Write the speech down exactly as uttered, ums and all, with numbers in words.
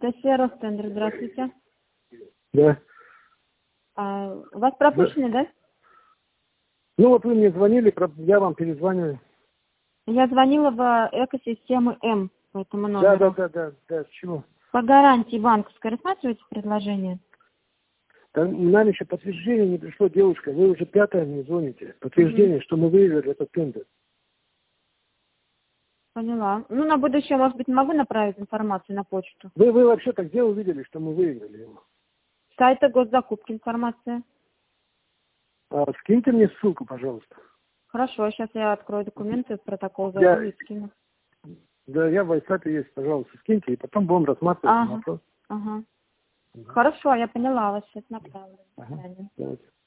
Анастасия Ростендер, здравствуйте. Да. А, у вас пропущены, да? да? Ну вот вы мне звонили, я вам перезвоню. Я звонила в экосистему М по этому номеру. Да, да, да, да, да, чего? По гарантии банковской рассматриваете предложение? Да, нам еще подтверждение не пришло, девушка. Вы уже пятое мне звоните. Подтверждение, угу. что мы выиграли этот тендер. Поняла. Ну, на будущее, может быть, могу направить информацию на почту. Вы, вы вообще-то где увидели, что мы выиграли его? Сайта госзакупки информация. А, скиньте мне ссылку, пожалуйста. Хорошо, сейчас я открою документы, протокол зайду и скину. Да, я в WhatsApp есть, пожалуйста, скиньте, и потом будем рассматривать ага. вопрос. Ага. Угу. Хорошо, я поняла вас, сейчас направлю. Ага.